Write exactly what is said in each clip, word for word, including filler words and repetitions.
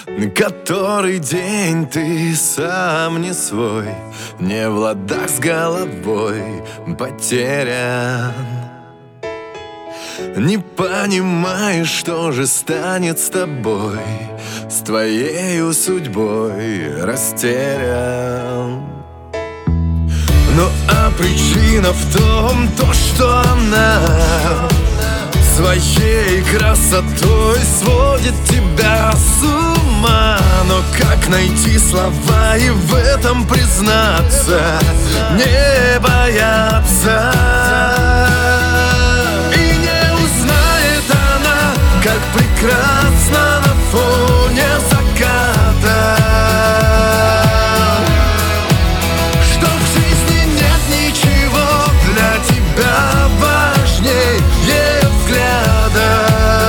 Который день ты сам не свой, не в ладах с головой, потерян. Не понимаешь, что же станет с тобой, с твоею судьбой растерян. Ну а причина в том, то, что она своей красотой сводит тебя с ума. Но как найти слова и в этом признаться, не бояться? И не узнает она, как прекрасно на фоне заката, что в жизни нет ничего для тебя важней взгляда.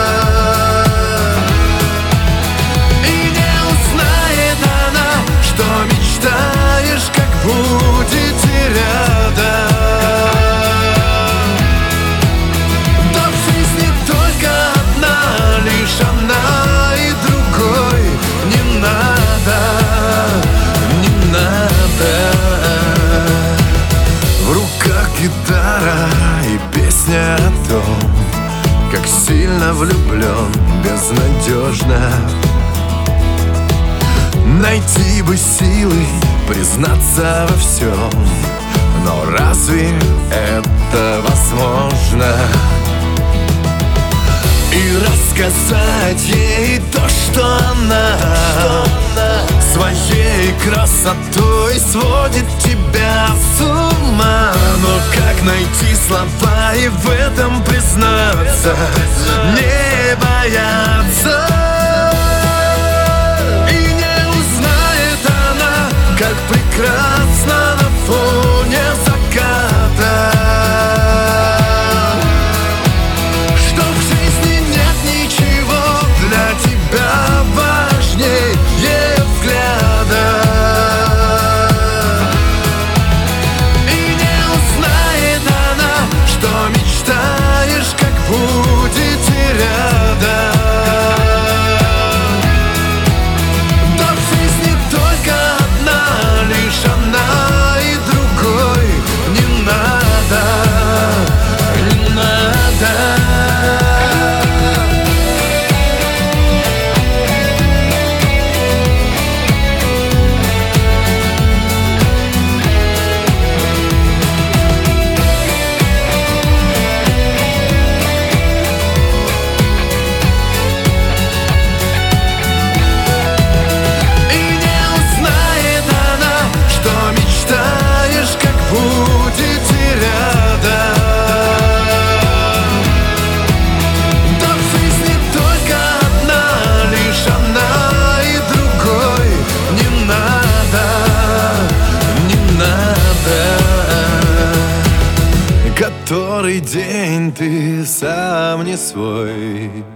И не узнает она, что мечтаешь, как будете рядом. Да в жизни только одна, лишь она, и другой не надо, не надо. В руках гитара и песня о том, как сильно влюблен, безнадежно. Найти бы силы, признаться во всем, но разве это возможно? И рассказать ей то, что она своей красотой сводит тебя с ума. Но как найти слова и в этом признаться, не бояться? И не узнает она, как прекрасно на фоне заката, что в жизни нет ничего для тебя важней взгляда. И не узнает она, что мечтаешь, как будете рядом. Да в жизни только одна, лишь она, и другой не надо, не надо. Который день ты сам не свой.